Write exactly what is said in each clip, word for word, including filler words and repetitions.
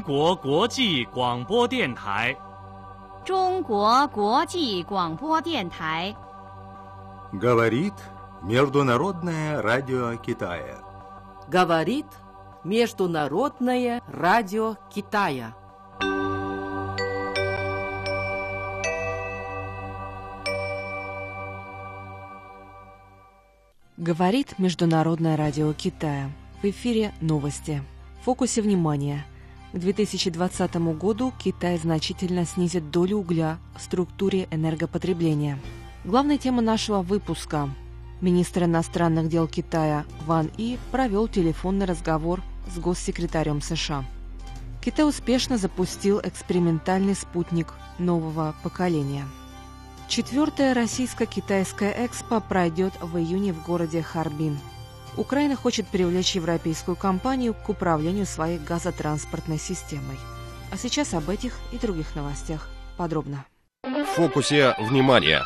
国国际广播电台。 中国国际广播电台。 Говорит Международное радио Китая. Говорит Международное радио Китая. Говорит Международное радио Китая. В эфире новости. В фокусе внимания. К две тысячи двадцатому году Китай значительно снизит долю угля в структуре энергопотребления. Главная тема нашего выпуска. Министр иностранных дел Китая Ван И провел телефонный разговор с госсекретарем США. Китай успешно запустил экспериментальный спутник нового поколения. Четвертая российско-китайская экспо пройдет в июне в городе Харбин. Украина хочет привлечь европейскую компанию к управлению своей газотранспортной системой. А сейчас об этих и других новостях подробно. В фокусе внимания.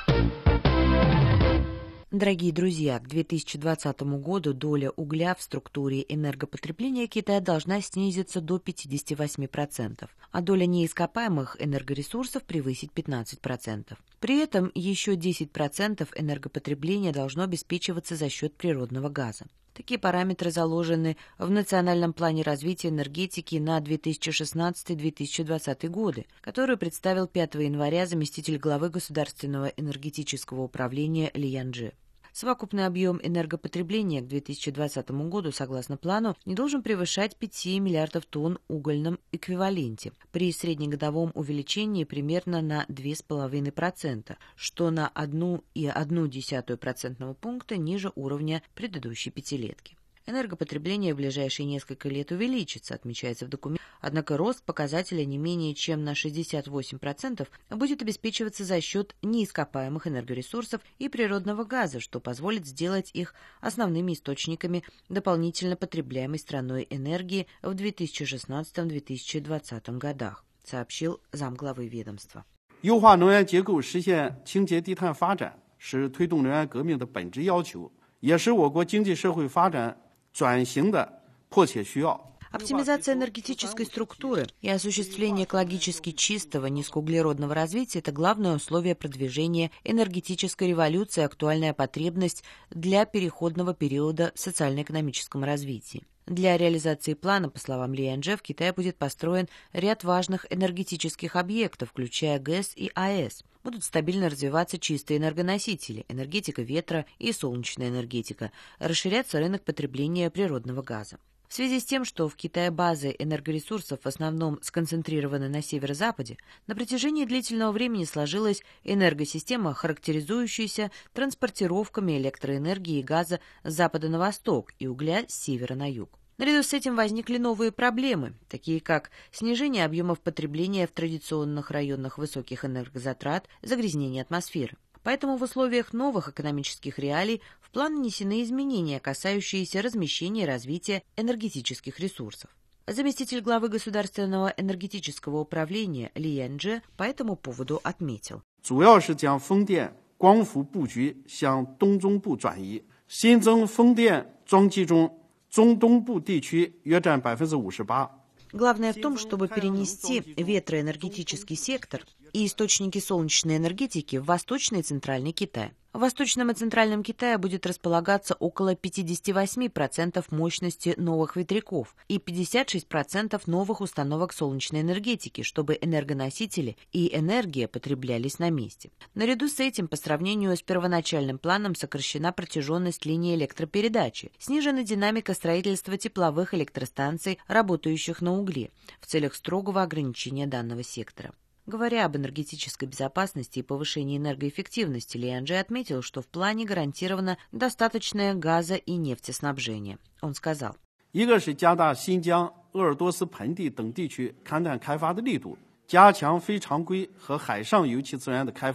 Дорогие друзья, к две тысячи двадцатому году доля угля в структуре энергопотребления Китая должна снизиться до пятидесяти восьми процентов, а доля неископаемых энергоресурсов превысить пятнадцать процентов. При этом еще десять процентов энергопотребления должно обеспечиваться за счет природного газа. Такие параметры заложены в Национальном плане развития энергетики на две тысячи шестнадцатый — две тысячи двадцатый годы, который представил пятого января заместитель главы Государственного энергетического управления Ли Янчжи. Совокупный объем энергопотребления к две тысячи двадцатому году, согласно плану, не должен превышать пяти миллиардов тонн в угольном эквиваленте при среднегодовом увеличении примерно на два с половиной процента, что на одна целая одна десятая процентного пункта ниже уровня предыдущей пятилетки. Энергопотребление в ближайшие несколько лет увеличится, отмечается в документе, однако рост показателя не менее чем на шестьдесят восемь процентов будет обеспечиваться за счет неископаемых энергоресурсов и природного газа, что позволит сделать их основными источниками дополнительно потребляемой страной энергии в две тысячи шестнадцатом — две тысячи двадцатом годах, сообщил замглавы ведомства. 优化能源结构，实现清洁低碳发展，是推动能源革命的本质要求，也是我国经济社会发展转型的迫切需要。 Оптимизация энергетической структуры и осуществление экологически чистого низкоуглеродного развития – это главное условие продвижения энергетической революции и актуальная потребность для переходного периода в социально-экономическом развитии. Для реализации плана, по словам Ли Янчжи, в Китае будет построен ряд важных энергетических объектов, включая ГЭС и АЭС. Будут стабильно развиваться чистые энергоносители, энергетика ветра и солнечная энергетика, расширяться рынок потребления природного газа. В связи с тем, что в Китае базы энергоресурсов в основном сконцентрированы на северо-западе, на протяжении длительного времени сложилась энергосистема, характеризующаяся транспортировками электроэнергии и газа с запада на восток и угля с севера на юг. Наряду с этим возникли новые проблемы, такие как снижение объемов потребления в традиционных районах высоких энергозатрат, загрязнение атмосферы. Поэтому в условиях новых экономических реалий в план внесены изменения, касающиеся размещения и развития энергетических ресурсов. Заместитель главы Государственного энергетического управления Ли Янчжи по этому поводу отметил. 主要是将风电光伏布局向东中部转移，新增风电装机中，中东部地区约占百分之五十八。 Главное в том, чтобы перенести ветроэнергетический сектор и источники солнечной энергетики в Восточный и Центральный Китай. В Восточном и Центральном Китае будет располагаться около пятидесяти восьми процентов мощности новых ветряков и пятьдесят шесть процентов новых установок солнечной энергетики, чтобы энергоносители и энергия потреблялись на месте. Наряду с этим, по сравнению с первоначальным планом, сокращена протяженность линии электропередачи, снижена динамика строительства тепловых электростанций, работающих на угле, в целях строгого ограничения данного сектора. Говоря об энергетической безопасности и повышении энергоэффективности, Ли Янчжи отметил, что в плане гарантировано достаточное газа- и нефтеснабжение. Он сказал. 一个是加大新疆、鄂尔多斯盆地等地区勘探开发的力度，加强非常规和海上油气资源的开发，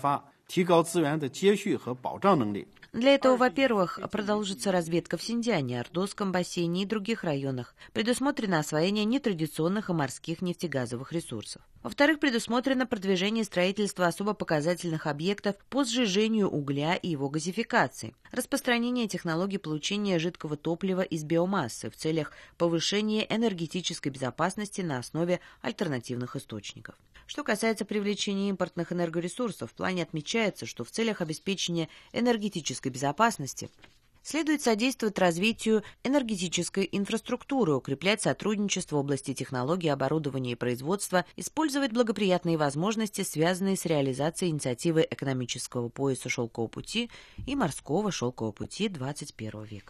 提高资源的接续和保障能力。 Для этого, во-первых, продолжится разведка в Синьцзяне, Ордозском бассейне и других районах. Предусмотрено освоение нетрадиционных и морских нефтегазовых ресурсов. Во-вторых, предусмотрено продвижение строительства особо показательных объектов по сжижению угля и его газификации, распространение технологий получения жидкого топлива из биомассы в целях повышения энергетической безопасности на основе альтернативных источников. Что касается привлечения импортных энергоресурсов, в плане отмечается, что в целях обеспечения энергетической безопасности следует содействовать развитию энергетической инфраструктуры, укреплять сотрудничество в области технологий, оборудования и производства, использовать благоприятные возможности, связанные с реализацией инициативы экономического пояса «Шелкового пути» и морского «Шелкового пути» двадцать первого века.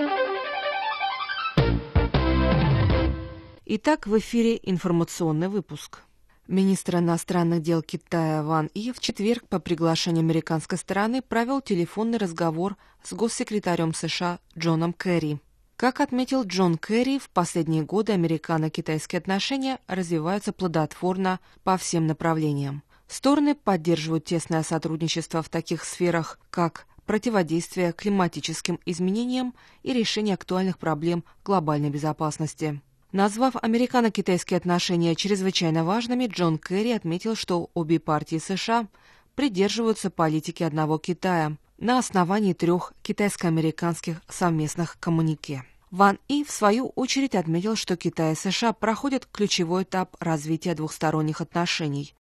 Итак, в эфире информационный выпуск. Министр иностранных дел Китая Ван И в четверг по приглашению американской стороны провел телефонный разговор с госсекретарем США Джоном Керри. Как отметил Джон Керри, в последние годы американо-китайские отношения развиваются плодотворно по всем направлениям. Стороны поддерживают тесное сотрудничество в таких сферах, как противодействие климатическим изменениям и решение актуальных проблем глобальной безопасности. Назвав американо-китайские отношения чрезвычайно важными, Джон Керри отметил, что обе партии США придерживаются политики одного Китая на основании трех китайско-американских совместных коммюнике. Ван И, в свою очередь, отметил, что Китай и США проходят ключевой этап развития двухсторонних отношений.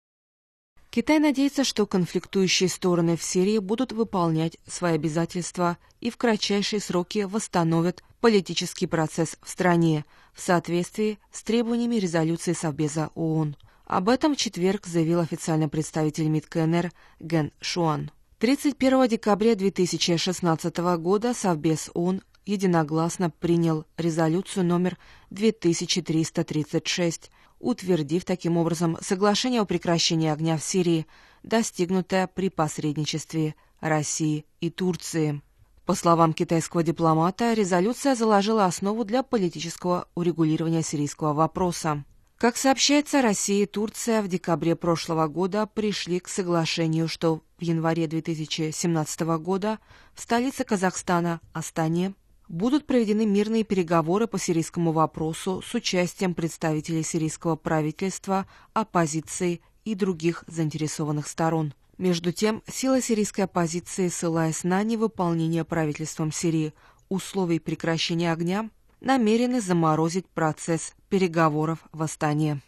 Китай надеется, что конфликтующие стороны в Сирии будут выполнять свои обязательства и в кратчайшие сроки восстановят политический процесс в стране в соответствии с требованиями резолюции Совбеза ООН. Об этом в четверг заявил официальный представитель МИД КНР Ген Шуан. тридцать первого декабря две тысячи шестнадцатого года Совбез ООН единогласно принял резолюцию номер две тысячи триста тридцать шесть, утвердив таким образом соглашение о прекращении огня в Сирии, достигнутое при посредничестве России и Турции. По словам китайского дипломата, резолюция заложила основу для политического урегулирования сирийского вопроса. Как сообщается, Россия и Турция в декабре прошлого года пришли к соглашению, что в январе две тысячи семнадцатого года в столице Казахстана, Астане, будут проведены мирные переговоры по сирийскому вопросу с участием представителей сирийского правительства, оппозиции и других заинтересованных сторон. Между тем, силы сирийской оппозиции, ссылаясь на невыполнение правительством Сирии условий прекращения огня, намерены заморозить процесс переговоров в Астане.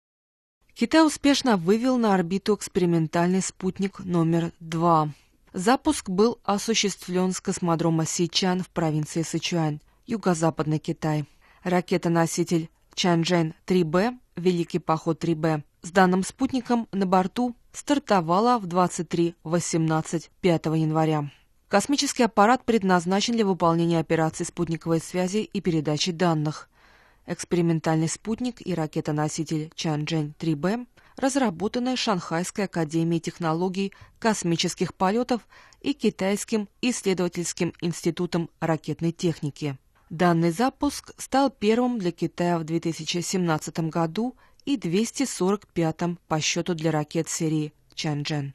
Китай успешно вывел на орбиту экспериментальный спутник номер два. Запуск был осуществлен с космодрома Сичан в провинции Сычуань, юго-западный Китай. Ракета-носитель Чанчжэнь три бэ, Великий поход три бэ, с данным спутником на борту стартовала в двадцать три восемнадцать пятого января. Космический аппарат предназначен для выполнения операций спутниковой связи и передачи данных. Экспериментальный спутник и ракета-носитель Чанчжэнь три бэ разработаны Шанхайской академией технологий космических полетов и Китайским исследовательским институтом ракетной техники. Данный запуск стал первым для Китая в две тысячи семнадцатом году и двести сорок пятым по счету для ракет серии Чанчжэнь.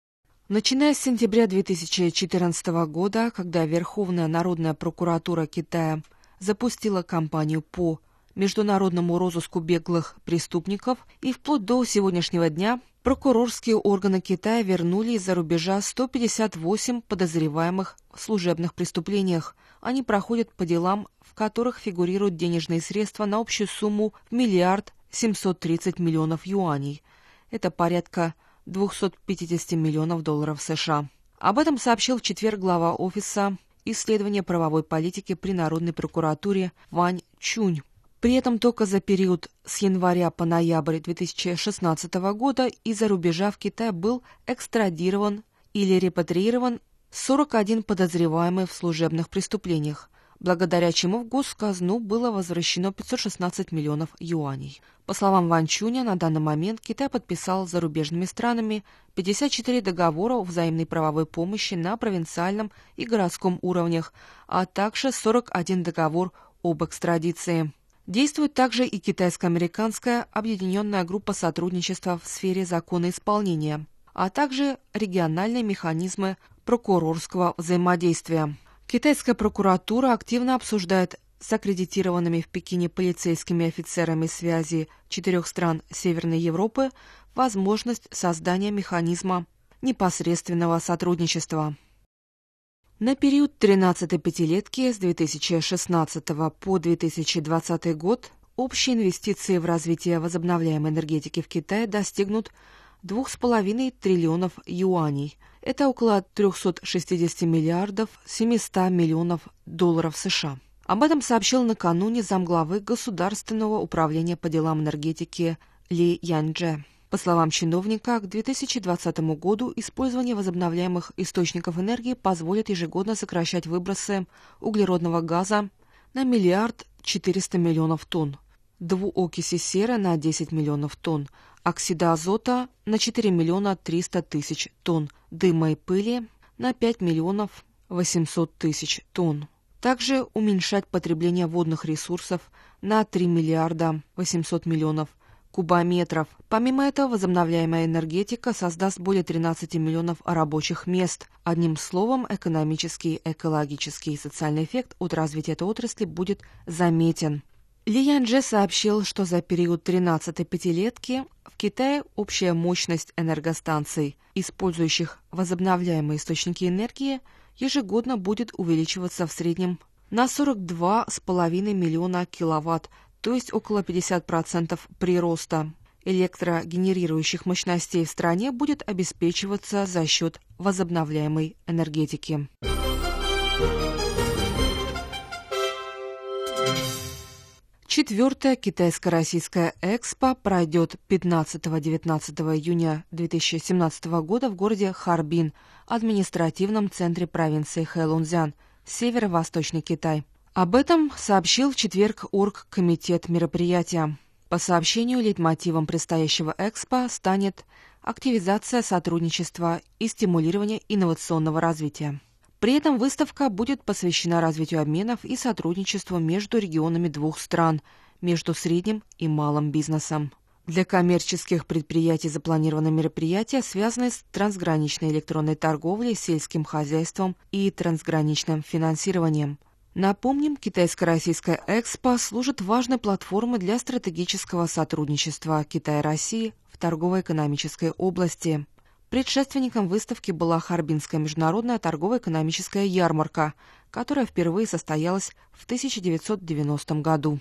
Начиная с сентября две тысячи четырнадцатого года, когда Верховная народная прокуратура Китая запустила кампанию по международному розыску беглых преступников, и вплоть до сегодняшнего дня прокурорские органы Китая вернули из-за рубежа сто пятьдесят восемь подозреваемых в служебных преступлениях. Они проходят по делам, в которых фигурируют денежные средства на общую сумму в миллиард семьсот тридцать миллионов юаней. Это порядка двести пятьдесят миллионов долларов США. Об этом сообщил в четверг глава Офиса исследования правовой политики при Народной прокуратуре Вань Чунь. При этом только за период с января по ноябрь две тысячи шестнадцатого года из-за рубежа в Китай был экстрадирован или репатриирован сорок один подозреваемый в служебных преступлениях, благодаря чему в госказну было возвращено пятьсот шестнадцать миллионов юаней. По словам Ван Чуня, на данный момент Китай подписал с зарубежными странами пятьдесят четыре договора о взаимной правовой помощи на провинциальном и городском уровнях, а также сорок один договор об экстрадиции. Действует также и китайско-американская объединенная группа сотрудничества в сфере законоисполнения. а также региональные механизмы прокурорского взаимодействия. Китайская прокуратура активно обсуждает с аккредитированными в Пекине полицейскими офицерами связи четырех стран Северной Европы возможность создания механизма непосредственного сотрудничества. На период тринадцатой пятилетки с две тысячи шестнадцатого по две тысячи двадцатый год общие инвестиции в развитие возобновляемой энергетики в Китае достигнут двух с половиной триллионов юаней. Это около трехсот шестидесяти миллиардов семисот миллионов долларов США. Об этом сообщил накануне замглавы Государственного управления по делам энергетики Ли Яньчже. По словам чиновника, к две тысячи двадцатому году использование возобновляемых источников энергии позволит ежегодно сокращать выбросы углеродного газа на миллиард четыреста миллионов тонн, двуокиси серы на десять миллионов тонн, оксида азота на четыре миллиона триста тысяч тонн, дыма и пыли на пять миллионов восемьсот тысяч тонн. Также уменьшать потребление водных ресурсов на три миллиарда восемьсот миллионов кубометров. Помимо этого, возобновляемая энергетика создаст более тринадцати миллионов рабочих мест. Одним словом, экономический, экологический и социальный эффект от развития этой отрасли будет заметен. Ли Яньчже сообщил, что за период тринадцатой пятилетки в Китае общая мощность энергостанций, использующих возобновляемые источники энергии, ежегодно будет увеличиваться в среднем на сорок два с половиной миллиона киловатт, то есть около пятьдесят процентов прироста. Электрогенерирующих мощностей в стране будет обеспечиваться за счет возобновляемой энергетики. Четвертая китайско-российская экспо пройдет пятнадцатого-девятнадцатого июня две тысячи семнадцатого года в городе Харбин, административном центре провинции Хэлунцзян, северо-восточный Китай. Об этом сообщил в четверг оргкомитет мероприятия. По сообщению, лейтмотивом предстоящего экспо станет активизация сотрудничества и стимулирование инновационного развития. При этом выставка будет посвящена развитию обменов и сотрудничеству между регионами двух стран, между средним и малым бизнесом. Для коммерческих предприятий запланированы мероприятия, связанные с трансграничной электронной торговлей, сельским хозяйством и трансграничным финансированием. Напомним, китайско-российская экспо служит важной платформой для стратегического сотрудничества Китая и России в торгово-экономической области. Предшественником выставки была Харбинская международная торгово-экономическая ярмарка, которая впервые состоялась в тысяча девятьсот девяностом году.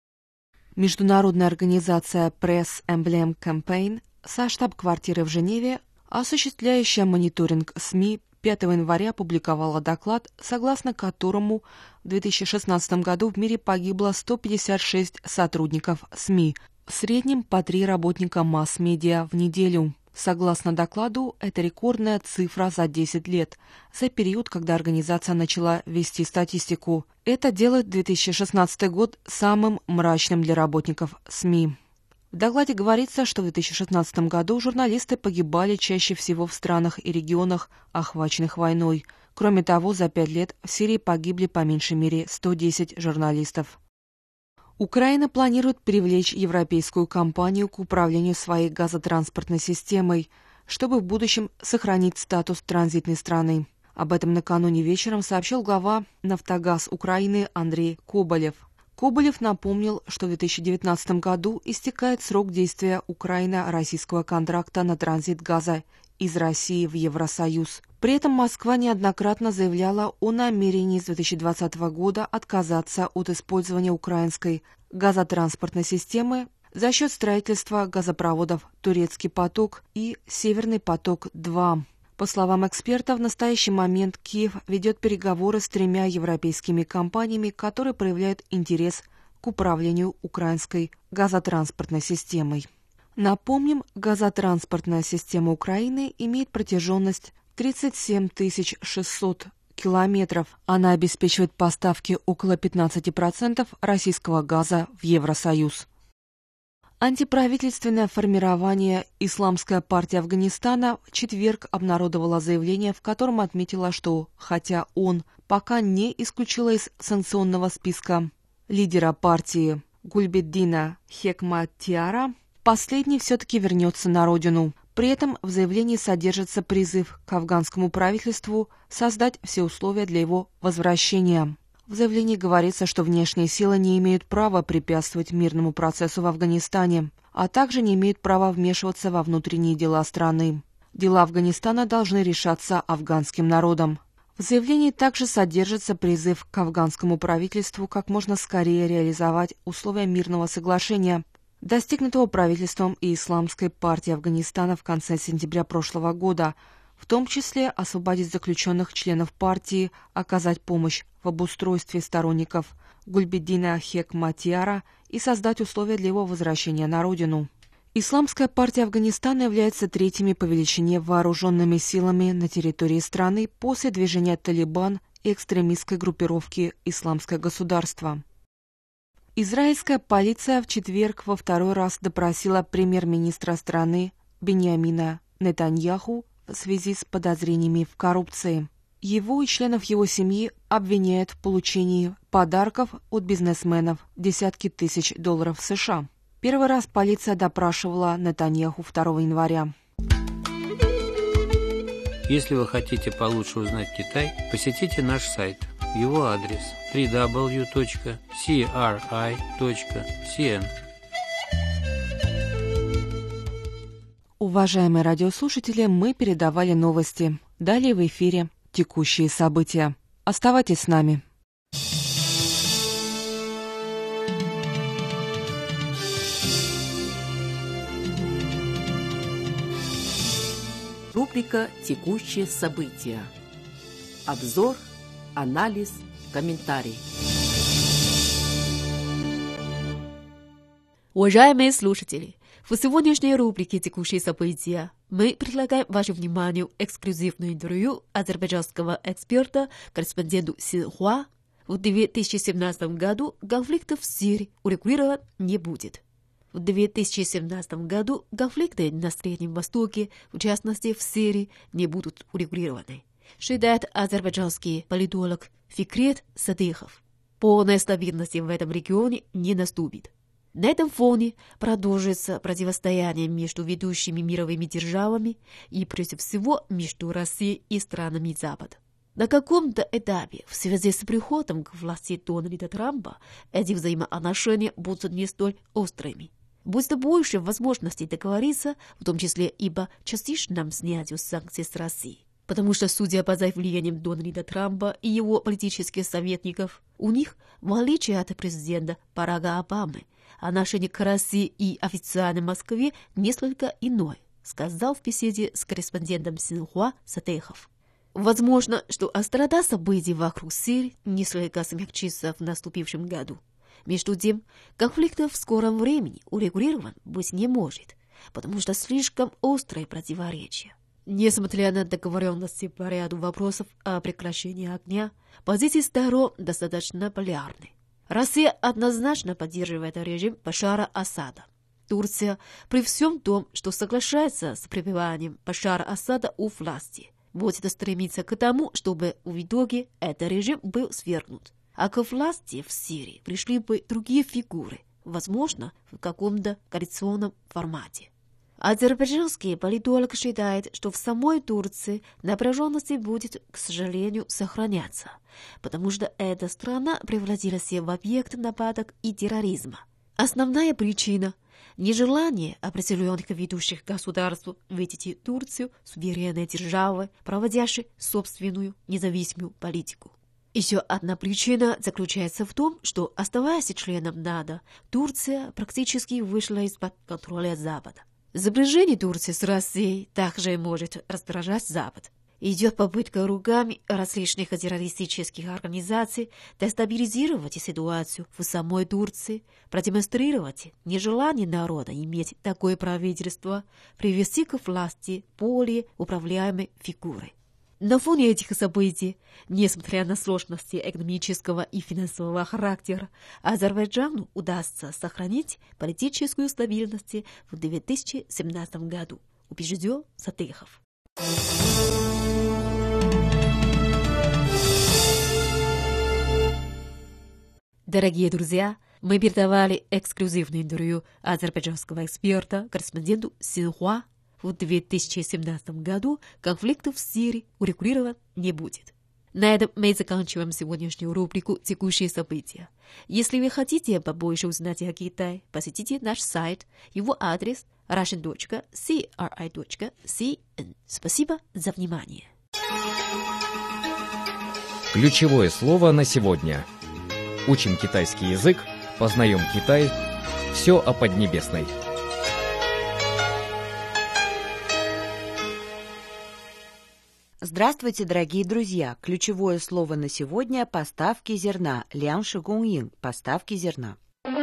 Международная организация Press Emblem Campaign со штаб-квартирой в Женеве, осуществляющая мониторинг СМИ, пятого января опубликовала доклад, согласно которому в две тысячи шестнадцатом году в мире погибло сто пятьдесят шесть сотрудников СМИ, в среднем по три работника масс-медиа в неделю. Согласно докладу, это рекордная цифра за десять лет, за период, когда организация начала вести статистику. Это делает две тысячи шестнадцатый год самым мрачным для работников СМИ. В докладе говорится, что в две тысячи шестнадцатом году журналисты погибали чаще всего в странах и регионах, охваченных войной. Кроме того, за пять лет в Сирии погибли по меньшей мере сто десять журналистов. Украина планирует привлечь европейскую компанию к управлению своей газотранспортной системой, чтобы в будущем сохранить статус транзитной страны. Об этом накануне вечером сообщил глава «Нафтогаз Украины» Андрей Коболев. Коболев напомнил, что в две тысячи девятнадцатом году истекает срок действия украино-российского контракта на транзит газа из России в Евросоюз. При этом Москва неоднократно заявляла о намерении с две тысячи двадцатого года отказаться от использования украинской газотранспортной системы за счет строительства газопроводов «Турецкий поток» и «Северный поток-два». По словам экспертов, в настоящий момент Киев ведет переговоры с тремя европейскими компаниями, которые проявляют интерес к управлению украинской газотранспортной системой. Напомним, газотранспортная система Украины имеет протяженность тридцать семь тысяч шестьсот километров. Она обеспечивает поставки около пятнадцати процентов российского газа в Евросоюз. Антиправительственное формирование «Исламская партия Афганистана» в четверг обнародовало заявление, в котором отметила, что, хотя он пока не исключила из санкционного списка лидера партии Гульбеддина Хекматиара, последний все-таки вернется на родину. При этом в заявлении содержится призыв к афганскому правительству создать все условия для его возвращения. В заявлении говорится, что внешние силы не имеют права препятствовать мирному процессу в Афганистане, а также не имеют права вмешиваться во внутренние дела страны. Дела Афганистана должны решаться афганским народом. В заявлении также содержится призыв к афганскому правительству как можно скорее реализовать условия мирного соглашения, достигнутого правительством и Исламской партией Афганистана в конце сентября прошлого года, в том числе освободить заключенных членов партии, оказать помощь в обустройстве сторонников Гульбеддина Хекматьяра и создать условия для его возвращения на родину. Исламская партия Афганистана является третьими по величине вооруженными силами на территории страны после движения «Талибан» и экстремистской группировки «Исламское государство». Израильская полиция в четверг во второй раз допросила премьер-министра страны Биньямина Нетаньяху в связи с подозрениями в коррупции. Его и членов его семьи обвиняют в получении подарков от бизнесменов десятки тысяч долларов США. Первый раз полиция допрашивала Нетаньяху второго января. Если вы хотите получше узнать Китай, посетите наш сайт. Его адрес дабл ю дабл ю дабл ю точка си ар ай точка си эн. Уважаемые радиослушатели, мы передавали новости. Далее в эфире текущие события. Оставайтесь с нами. Рубрика «Текущие события». Обзор, анализ, комментарий. Уважаемые слушатели, в сегодняшней рубрике «Текущие события» мы предлагаем вашему вниманию эксклюзивное интервью азербайджанского эксперта, корреспонденту Синхуа. В две тысячи семнадцатом году конфликтов в Сирии урегулирован не будет. В две тысячи семнадцатом году конфликты на Среднем Востоке, в частности в Сирии, не будут урегулированы, считает азербайджанский политолог Фикрет Садыхов. Полная стабильность в этом регионе не наступит. На этом фоне продолжится противостояние между ведущими мировыми державами и, прежде всего, между Россией и странами Запада. На каком-то этапе, в связи с приходом к власти Дональда Трампа, эти взаимоотношения будут не столь острыми. Будет больше возможностей договориться, в том числе и по частичному снятию санкций с Россией. Потому что, судя по заявлениям Дональда Трампа и его политических советников, у них, в отличие от президента Барака Обамы, отношение к России и официальной Москве несколько иное, сказал в беседе с корреспондентом Синхуа Садыхов. Возможно, что острота событий вокруг Сирии несколько смягчится в наступившем году. Между тем, конфликт в скором времени урегулирован быть не может, потому что слишком острые противоречия. Несмотря на договоренности по ряду вопросов о прекращении огня, позиции сторон достаточно полярны. Россия однозначно поддерживает режим Башара Асада. Турция, при всем том, что соглашается с пребыванием Башара Асада у власти, будет стремиться к тому, чтобы в итоге этот режим был свергнут. А к власти в Сирии пришли бы другие фигуры, возможно, в каком-то коалиционном формате. Азербайджанский политолог считает, что в самой Турции напряженность будет, к сожалению, сохраняться, потому что эта страна превратилась в объект нападок и терроризма. Основная причина – нежелание определенных ведущих государств видеть Турцию суверенной державой, проводящей собственную независимую политику. Еще одна причина заключается в том, что, оставаясь членом НАТО, Турция практически вышла из-под контроля Запада. Сближение Турции с Россией также может раздражать Запад. Идет попытка руками различных террористических организаций дестабилизировать ситуацию в самой Турции, продемонстрировать нежелание народа иметь такое правительство, привести к власти более управляемой фигуры. На фоне этих событий, несмотря на сложности экономического и финансового характера, Азербайджану удастся сохранить политическую стабильность в две тысячи семнадцатом году, убежден Садыхов. Дорогие друзья, мы передавали эксклюзивное интервью азербайджанского эксперта, корреспонденту Синхуа. в две тысячи семнадцатом году конфликтов в Сирии урегулирован не будет. На этом мы заканчиваем сегодняшнюю рубрику «Текущие события». Если вы хотите побольше узнать о Китае, посетите наш сайт, его адрес russian точка си ар ай точка си эн. Спасибо за внимание. Ключевое слово на сегодня. Учим китайский язык, познаем Китай. Все о Поднебесной. Здравствуйте, дорогие друзья! Ключевое слово на сегодня – поставки зерна. Лян Ши Гун Ин – поставки зерна.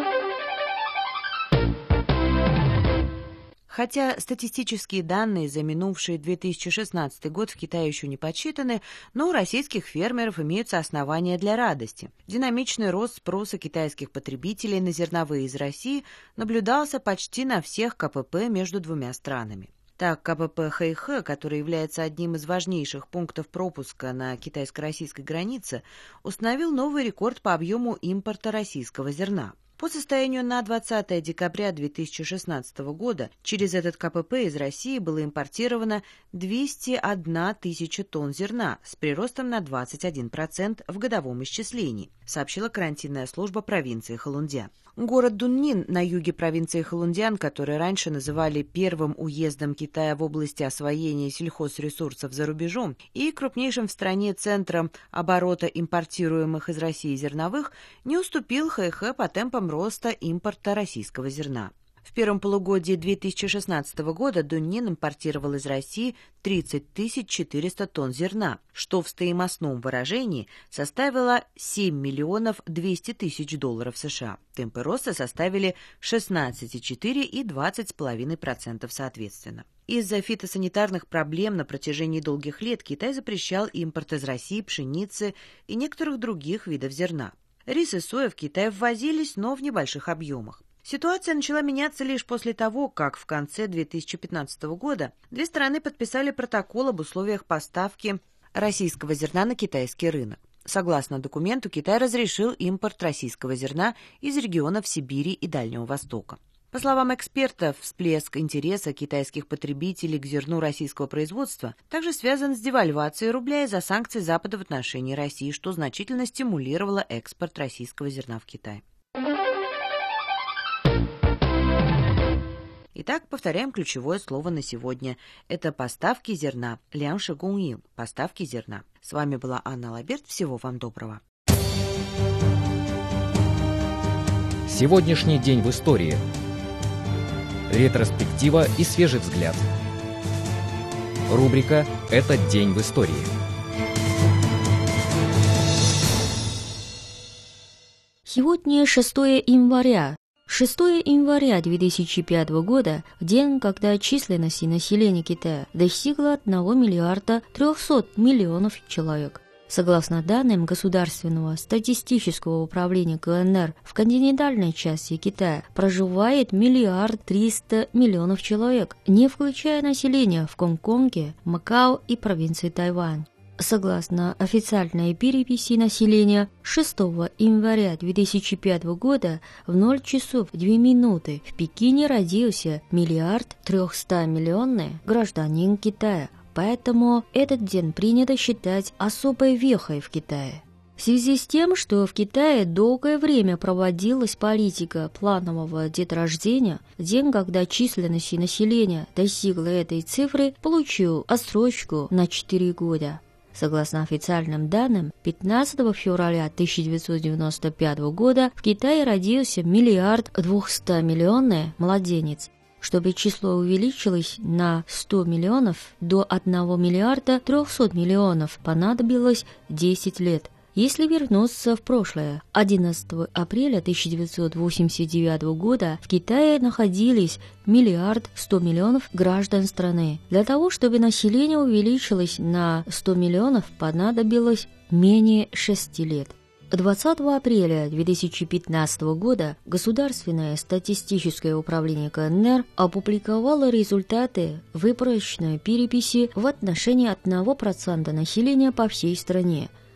Хотя статистические данные за минувший две тысячи шестнадцатый год в Китае еще не подсчитаны, но у российских фермеров имеются основания для радости. Динамичный рост спроса китайских потребителей на зерновые из России наблюдался почти на всех ка пэ пэ между двумя странами. Так, ка пэ пэ Хэйхэ, который является одним из важнейших пунктов пропуска на китайско-российской границе, установил новый рекорд по объему импорта российского зерна. По состоянию на двадцатое декабря две тысячи шестнадцатого года через этот ка пэ пэ из России было импортировано двести одна тысяча тонн зерна с приростом на двадцать один процент в годовом исчислении, сообщила карантинная служба провинции Хэлунцзян. Город Дуннин на юге провинции Хэлунцзян, который раньше называли первым уездом Китая в области освоения сельхозресурсов за рубежом и крупнейшим в стране центром оборота импортируемых из России зерновых, не уступил Хэйхэ по темпам роста импорта российского зерна. В первом полугодии две тысячи шестнадцатого года Дуннин импортировал из России тридцать тысяч четыреста тонн зерна, что в стоимостном выражении составило семь миллионов двести тысяч долларов США. Темпы роста составили шестнадцать целых четыре десятых и двадцать целых пять десятых процента соответственно. Из-за фитосанитарных проблем на протяжении долгих лет Китай запрещал импорт из России пшеницы и некоторых других видов зерна. Рис и соя в Китай ввозились, но в небольших объемах. Ситуация начала меняться лишь после того, как в конце две тысячи пятнадцатого года две страны подписали протокол об условиях поставки российского зерна на китайский рынок. Согласно документу, Китай разрешил импорт российского зерна из регионов Сибири и Дальнего Востока. По словам экспертов, всплеск интереса китайских потребителей к зерну российского производства также связан с девальвацией рубля из-за санкций Запада в отношении России, что значительно стимулировало экспорт российского зерна в Китай. Итак, повторяем ключевое слово на сегодня. Это поставки зерна. Лян Ши Гун Ин. Поставки зерна. С вами была Анна Лаберт. Всего вам доброго. Сегодняшний день в истории. Ретроспектива и свежий взгляд. Рубрика «Этот день в истории». Сегодня шестое января. шестое января две тысячи пятого года, в день, когда численность населения Китая достигла одного миллиарда трехсот миллионов человек. Согласно данным Государственного статистического управления ка эн эр, в континентальной части Китая проживает миллиард триста миллионов человек, не включая население в Гонконге, Макао и провинции Тайвань. Согласно официальной переписи населения, шестого января две тысячи пятого года в ноль часов две минуты в Пекине родился миллиард триста миллионный гражданин Китая, поэтому этот день принято считать особой вехой в Китае. В связи с тем, что в Китае долгое время проводилась политика планового деторождения, день, когда численность населения достигла этой цифры, получил отсрочку на четыре года. Согласно официальным данным, пятнадцатого февраля тысяча девятьсот девяносто пятого года в Китае родился миллиард двести миллионный младенец. Чтобы число увеличилось на сто миллионов до одного миллиарда трехсот миллионов, понадобилось десять лет. Если вернуться в прошлое, одиннадцатого апреля тысяча девятьсот восемьдесят девятого года в Китае находились миллиард сто миллионов граждан страны. Для того, чтобы население увеличилось на сто миллионов, понадобилось менее шести лет. двадцатого апреля две тысячи пятнадцатого года Государственное статистическое управление ка эн эр опубликовало результаты выборочной переписи в отношении одного процента населения по всей стране.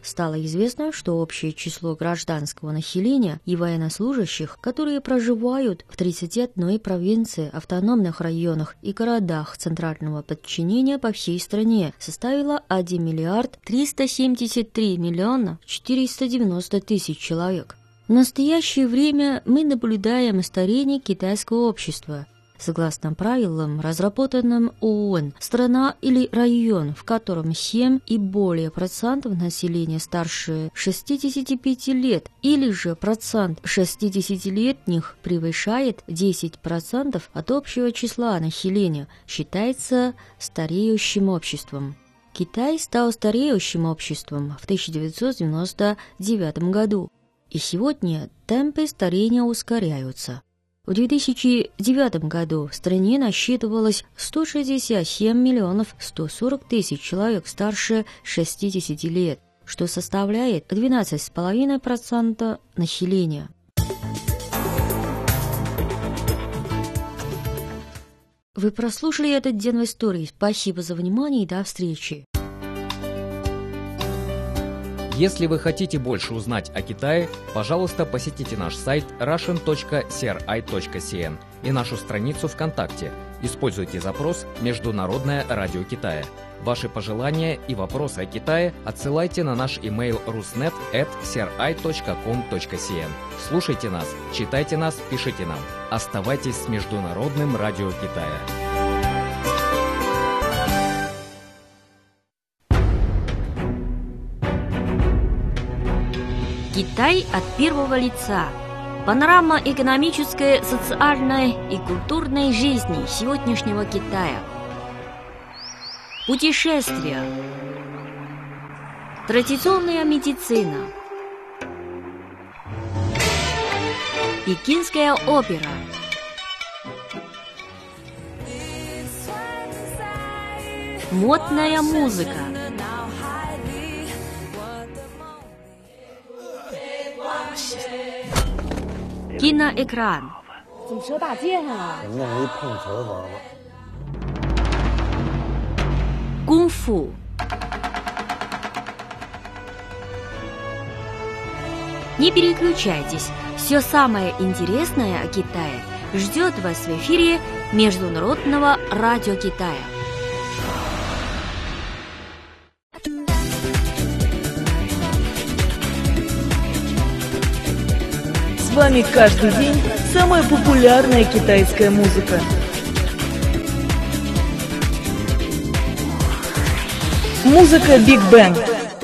стало известно, что общее число гражданского населения и военнослужащих, которые проживают в тридцати одной провинции, автономных районах и городах центрального подчинения по всей стране, составило один миллиард триста семьдесят три миллиона четыреста девяносто тысяч человек. В настоящее время мы наблюдаем старение китайского общества. Согласно правилам, разработанным ООН, страна или район, в котором семь и более процентов населения старше шестидесяти пяти лет, или же процент шестидесятилетних превышает десять процентов от общего числа населения, считается стареющим обществом. Китай стал стареющим обществом в тысяча девятьсот девяносто девятом году, и сегодня темпы старения ускоряются. В две тысячи девятом году в стране насчитывалось сто шестьдесят семь миллионов сто сорок тысяч человек старше шестидесяти лет, что составляет двенадцать целых пять десятых процента населения. Вы прослушали этот день в истории. Спасибо за внимание и до встречи. Если вы хотите больше узнать о Китае, пожалуйста, посетите наш сайт russian точка си ар ай точка си эн и нашу страницу ВКонтакте. Используйте запрос «Международное радио Китая». Ваши пожелания и вопросы о Китае отсылайте на наш имейл rusnet at си ар ай точка ком точка си эн. Слушайте нас, читайте нас, пишите нам. Оставайтесь с Международным радио Китая. Китай от первого лица. Панорама экономической, социальной и культурной жизни сегодняшнего Китая. Путешествия. Традиционная медицина. Пекинская опера. Модная музыка. Киноэкран. Кунг-фу. Не переключайтесь. Все самое интересное о Китае ждет вас в эфире Международного радио Китая. С вами каждый день самая популярная китайская музыка. Музыка Big Bang.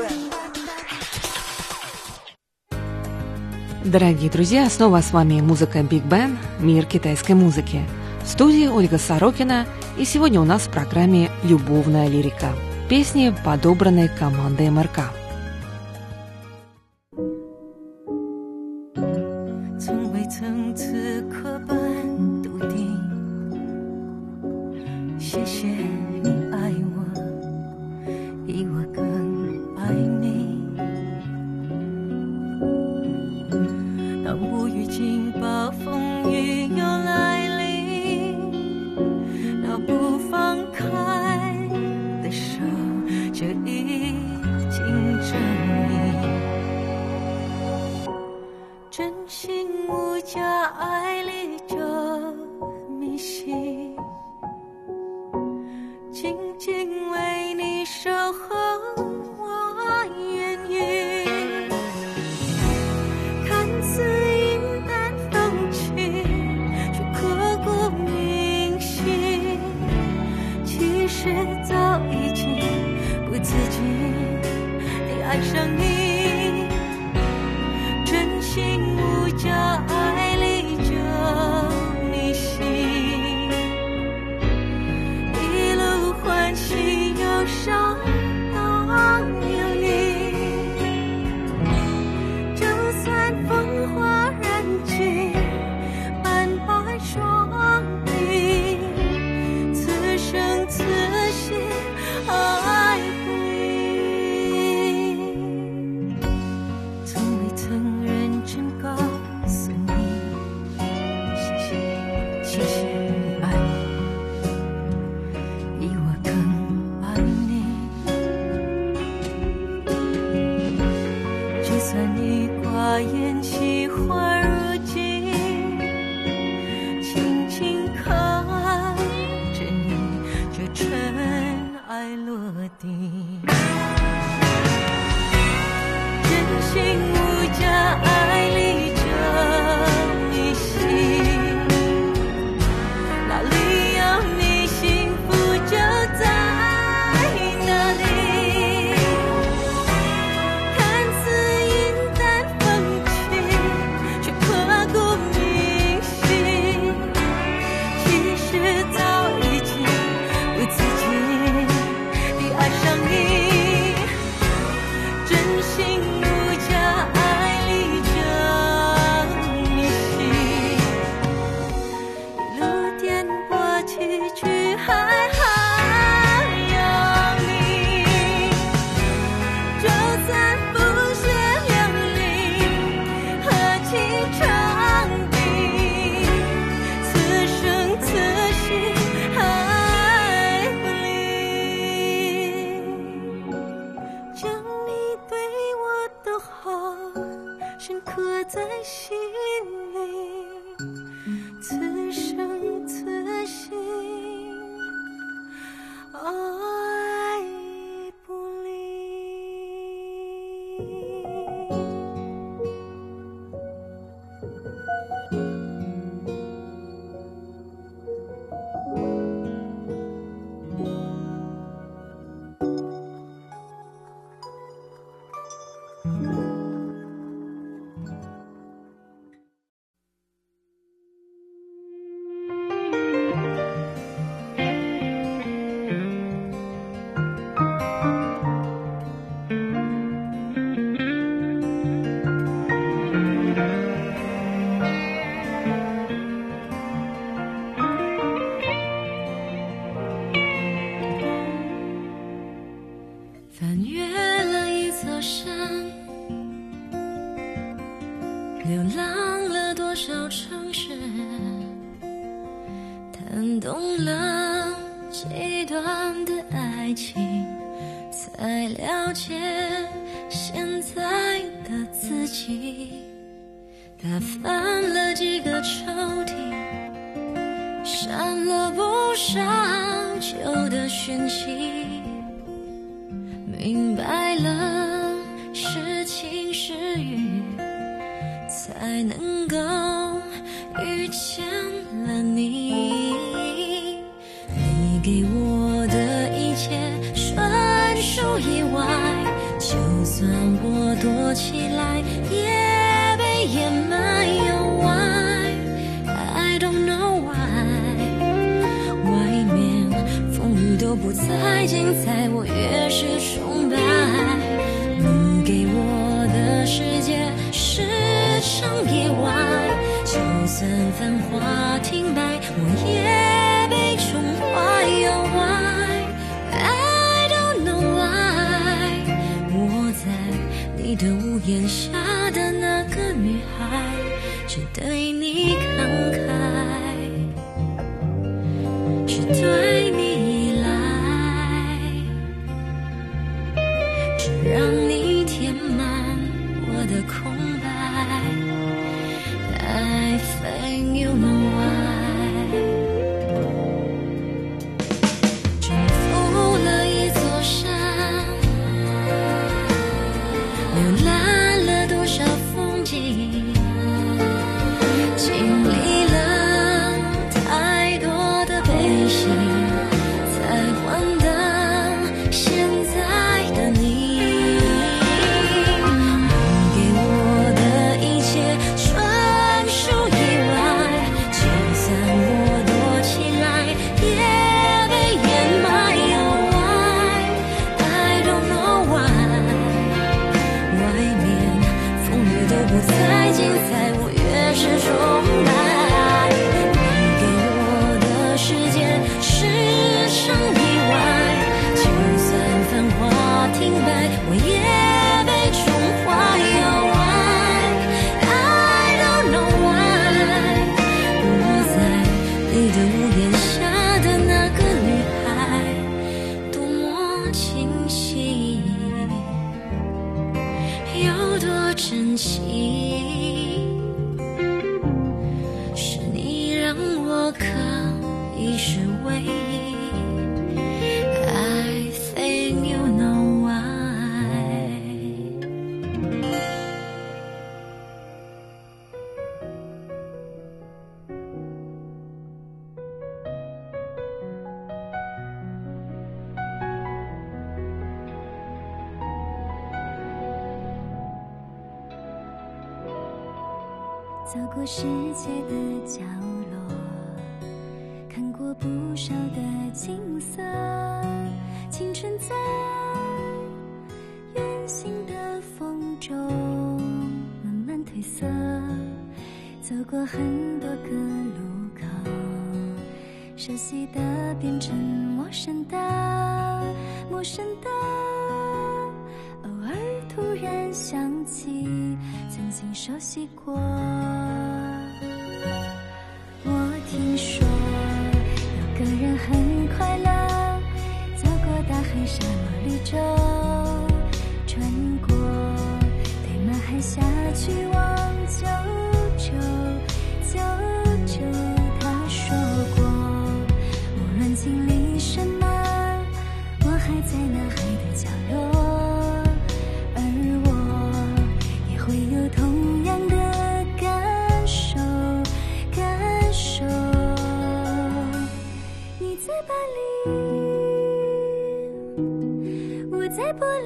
Дорогие друзья, снова с вами музыка Big Bang, мир китайской музыки. В студии Ольга Сорокина, и сегодня у нас в программе «Любовная лирика». Песни, подобранные командой эм эр ка. 刻在心里，此生此心，爱不离。 翻越了一座山，流浪了多少城市，弹动了几段的爱情，才了解现在的自己。打翻了几个抽屉，删了不少旧的讯息，明白了是晴是雨，才能够遇见了你。你给我的一切纯属意外，就算我躲起来也被掩埋。Oh, why? I don't know why. 外面风雨都不再精彩，我越是崇拜。你给我的世界是场意外，就算繁华停摆，我也被宠坏。Oh, why? I don't know why. 我在你的屋檐下的那个女孩，只对你慷慨，只对你来，只让你填满我的空白。I think you know why. 征服了一座山，浏览了多少风景，经历了太多的悲喜，才换得现在的你。你给我的一切纯属意外，就算我躲起来也被掩埋。Oh, why? I don't know why. 外面风雨都不再精彩，我越是崇拜。你给我的世界是场意外，就算繁华停摆，我也被宠坏。Oh, why? I don't know why. 我在你的屋檐下的那个女孩，多么清晰，有多珍惜，是你让我可以是唯一。I think you know why. 走过世界的角落，看过不少的景色，青春在远行的风中慢慢褪色，走过很多个路口，熟悉的变成陌生的，陌生的，偶尔突然想起曾经熟悉过。我听说有个人很快乐，走过大海沙漠绿洲，穿过对马海峡去往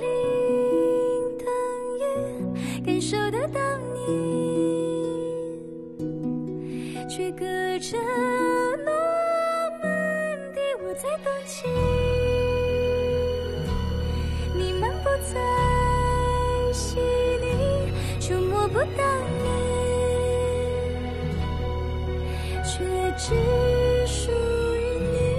淋等雨，感受得到你，却隔着诺曼底，我在冬季，你漫步在悉尼，触摸不到你，却只属于你。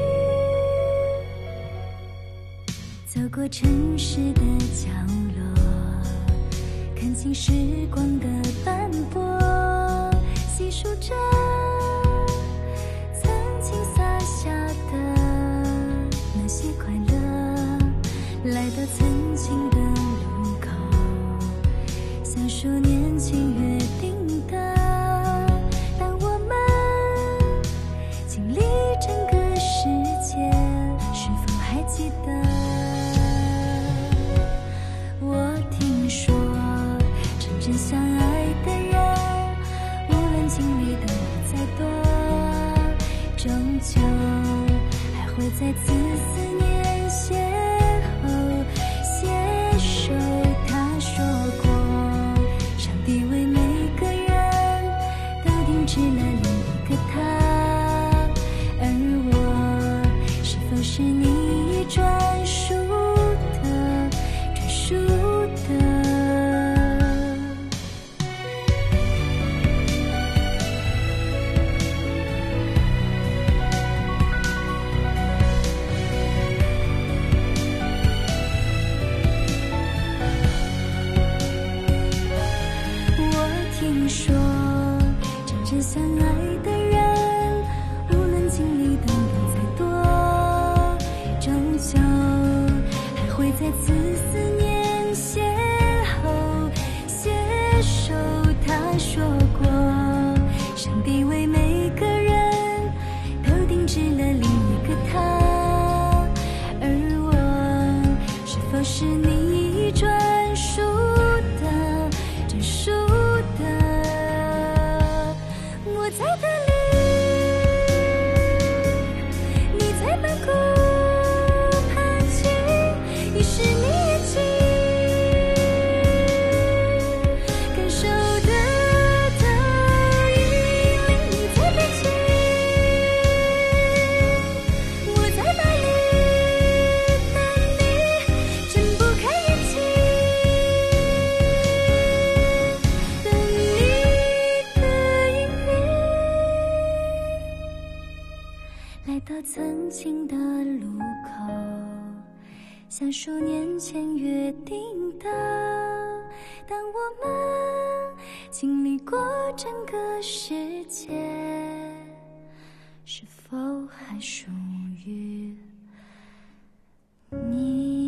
走过城市的角落，看清时光的斑驳，细数着曾经洒下的那些快乐，来到曾经的路口，想说年前约定的，当我们经历整个世界，是否还记得？我听说真正相爱的人，无论经历的再多，终究还会在次思念邂逅携手。他说过，上帝为每个人都定制了另一个他，而我是否是你专属的专属的。听说真正相爱的人，无论经历的路再多，终究还会在次思念邂逅携手。他说过，上帝为每个人都定制了另一个他，而我是否是你专属的专属的？我在德里，你在曼谷盼起，已是你眼睛感受得到引领，你在北京，我在巴黎等你，睁不开眼睛等你的引领。来到曾经的路口，像数年前约定的，当我们经历过整个世界，是否还属于你？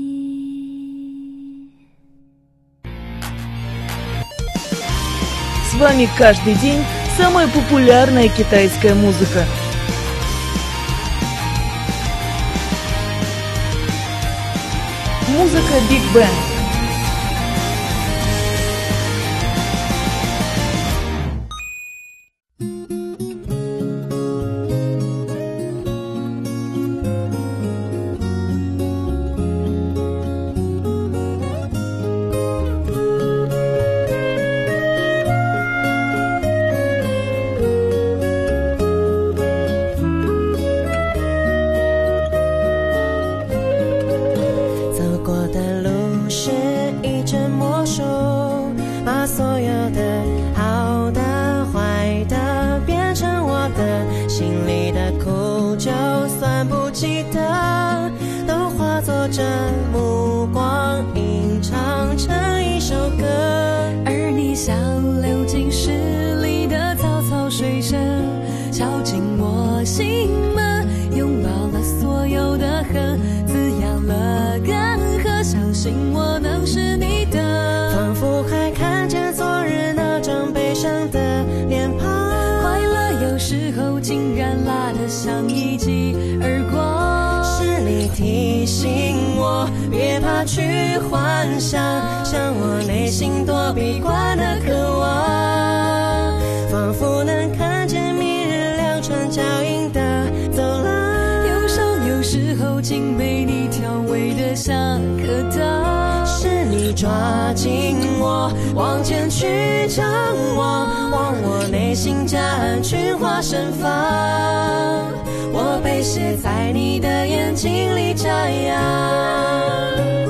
С вами каждый день самая популярная китайская музыка. Музыка Big Bang. 有时候竟被你调味的像颗糖。 抓紧我，往前去张望，往我内心夹岸群花盛放。我被写在你的眼睛里眨样。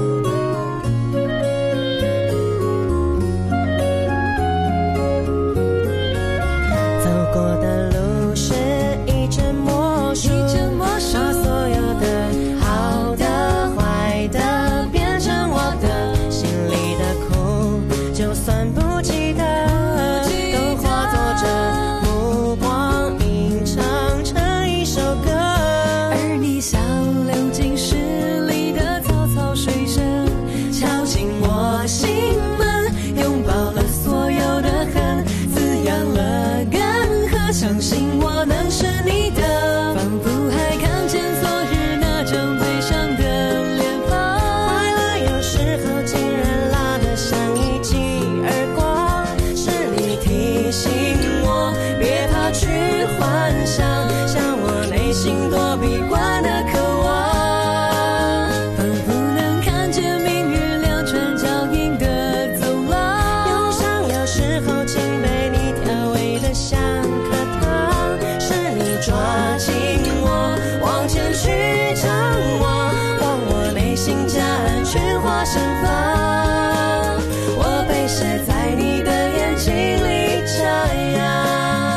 相信我能是你的，仿佛还看见昨日那张悲伤的脸庞。快乐有时候竟然辣得像一记耳光，是你提醒我别怕去幻想，像我内心躲避惯的渴望，仿佛能看见明日两串脚印的走廊。忧伤有时候竟被你调味的像抓紧我，往前去张望，往我内心夹岸群花盛放。我被写在你的眼睛里眨样。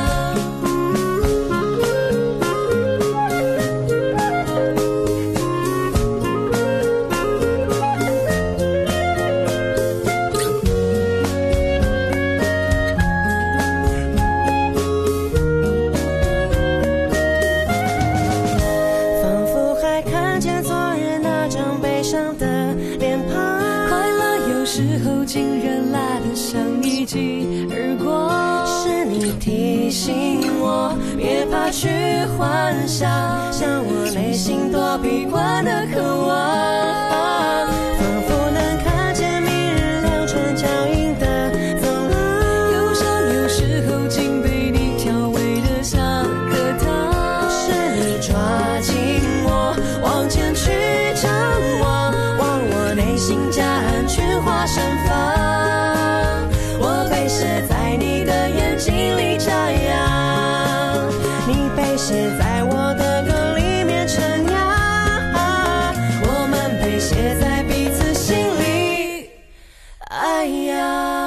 时候竟然辣得像一记耳光，是你提醒我别怕去幻想，像我内心躲避惯的渴望，仿佛能看见明日两串脚印的走廊。忧伤有时候竟被你调味得像颗糖，是你抓紧我，往前去张望，往我内心夹岸群花盛放。我被写在你的眼睛里眨样，你被写在我的歌里面陈扬，我们被写在彼此心里爱呀。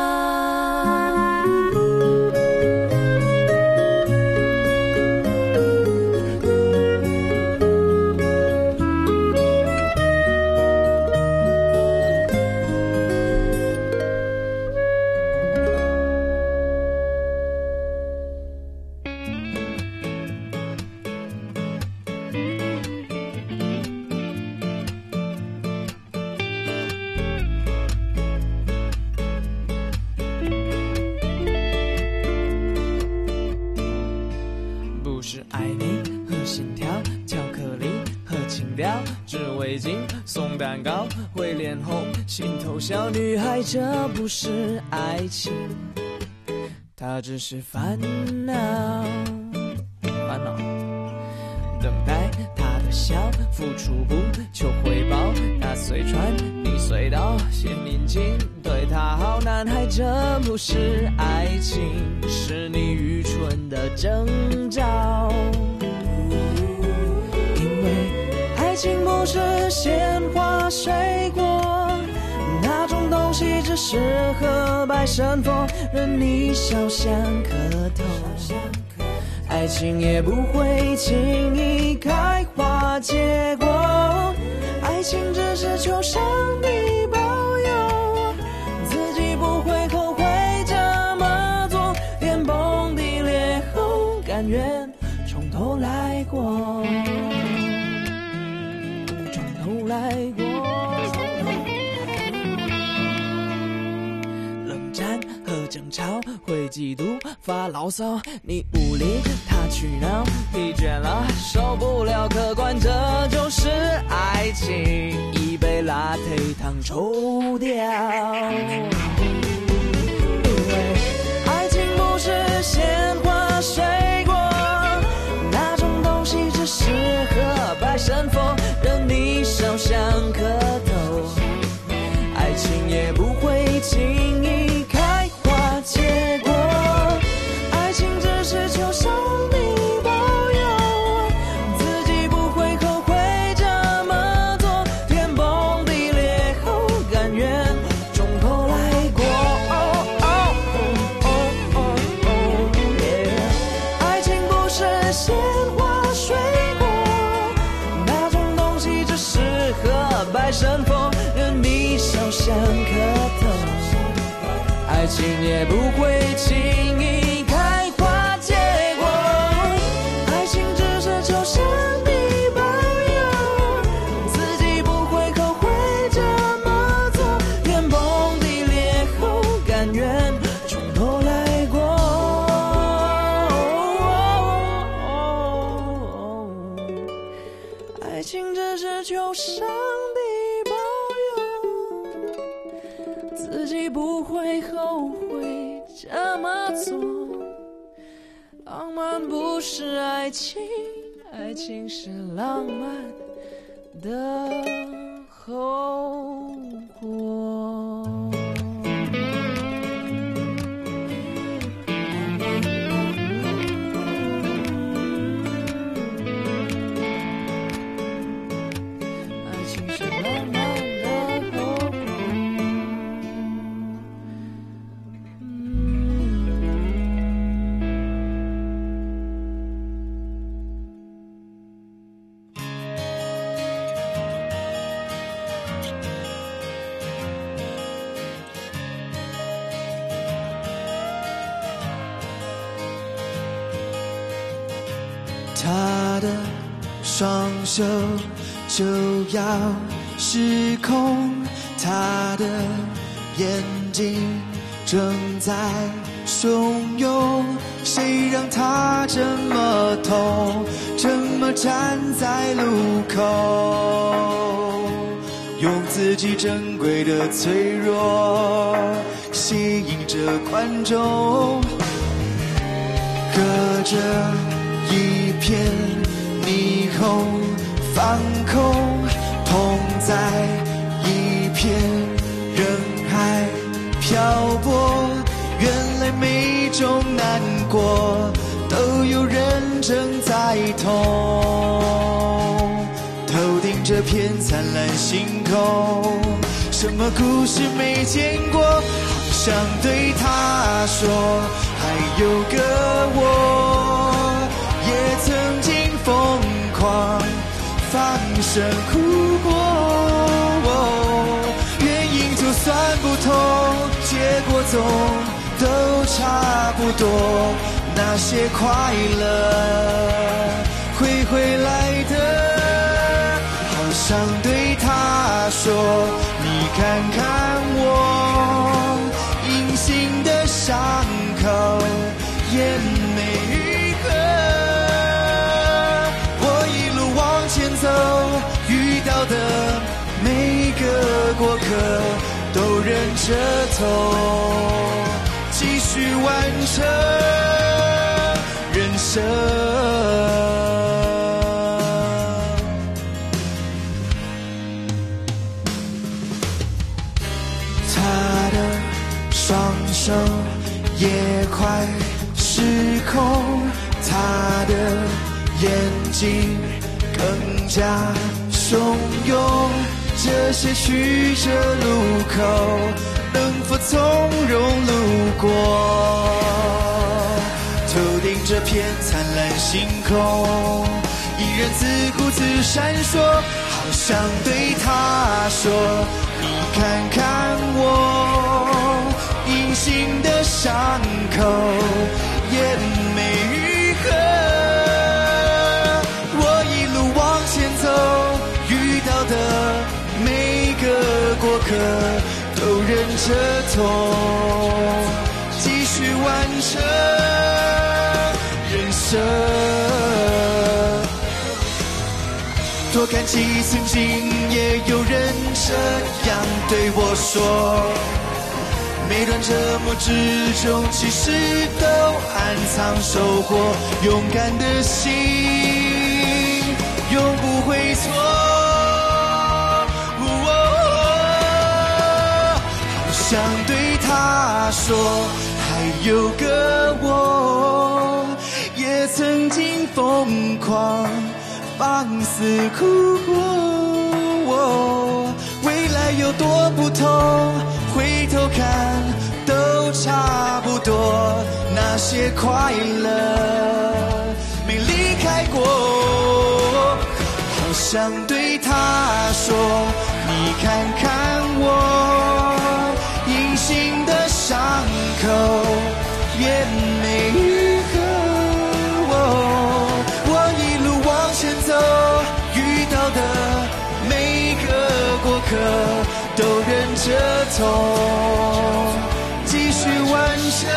送蛋糕会脸红心头小女孩，这不是爱情，它只是烦恼烦恼。等待她的笑，付出不求回报，她随传你随到，先宁静对她好。男孩，这不是爱情，是你愚蠢的征兆。因为爱情不是鲜花水果，那种东西只适合拜神佛，任你笑像磕头。爱情也不会轻易开花结果，爱情只是求上帝保佑，自己不会后悔这么做，天崩地裂后甘愿从头来过。来过，冷战和争吵会嫉妒发牢骚，你无理他去闹，疲倦了受不了客观，这就是爱情，一杯拉推糖抽掉。因为爱情不是鲜花水果，那种东西只适合拜神佛，任你笑像磕头。爱情也不会轻易开花结果。爱情只是求上帝保佑，自己不会后悔这么做，天崩地裂后甘愿从头来过。爱情不是鲜花水果，那种东西只适合拜神佛，任你烧香磕头，爱情也不会轻易开花结果。爱情只是求上帝保佑，自己不会后悔这么做，天崩地裂后甘愿从头来过。爱情只是求上帝保佑，自己不会后悔这么做。浪漫不是爱情，爱情是浪漫的后果。 他的双手就要失控，他的眼睛正在汹涌，谁让他这么痛，这么站在路口，用自己珍贵的脆弱吸引着观众，隔着一片霓虹放空，同在一片人海漂泊，原来每种难过都有人正在痛，头顶这片灿烂星空，什么故事没见过，好想对他说还有个我也曾经疯狂放声哭过，原因就算不同，结果总都差不多，那些快乐会回来的，好想对他说，你看看我隐形的伤口眼眉愈合，我一路往前走，遇到的每个过客都忍着痛，继续完成人生。他的双手也快失控，他的眼睛更加汹涌，这些曲折路口能否从容路过，头顶这片灿烂星空依然自顾自闪烁，好想对他说，你看看我隐形的伤口眼眉愈合，我一路往前走，遇到的每个过客都忍着痛，继续完成人生。多感激曾经也有人这样对我说，每段折磨之中其实都暗藏收获，勇敢的心永不会错。 想对他说，还有个我，也曾经疯狂放肆哭过。未来有多不同，回头看都差不多，那些快乐没离开过。好想对他说，你看看我隐形的伤口也没愈合。我一路往前走，遇到的每个过客都忍着痛继续完成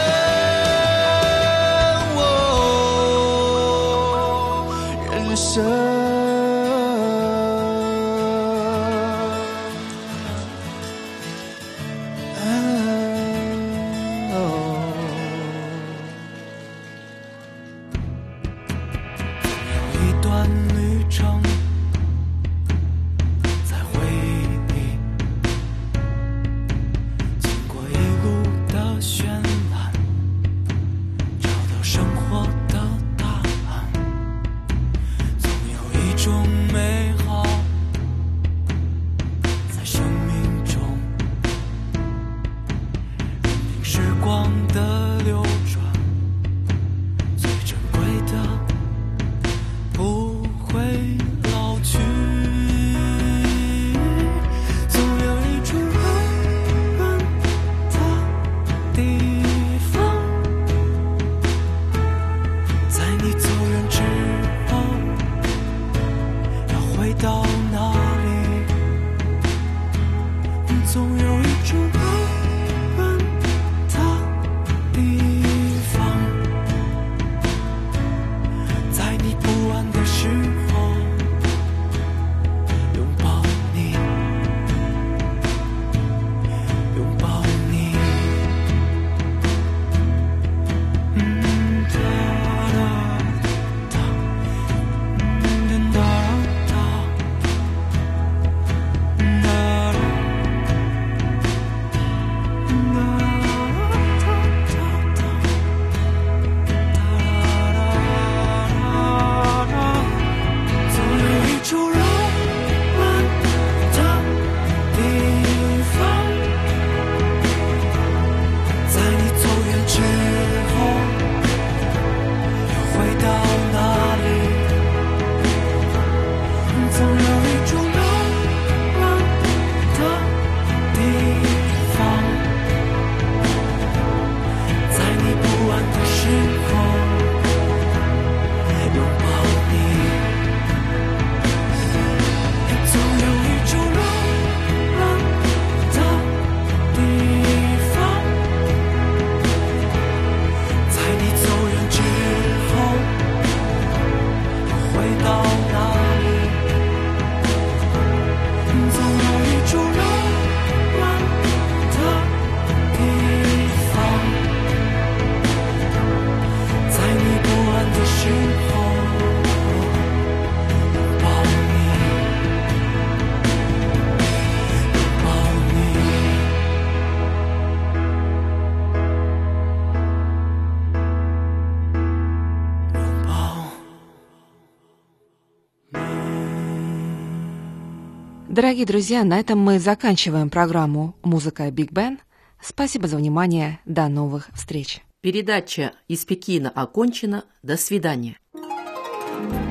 我人生。 Дорогие друзья, на этом мы заканчиваем программу «Музыка Биг Бен». Спасибо за внимание. До новых встреч. Передача из Пекина окончена. До свидания.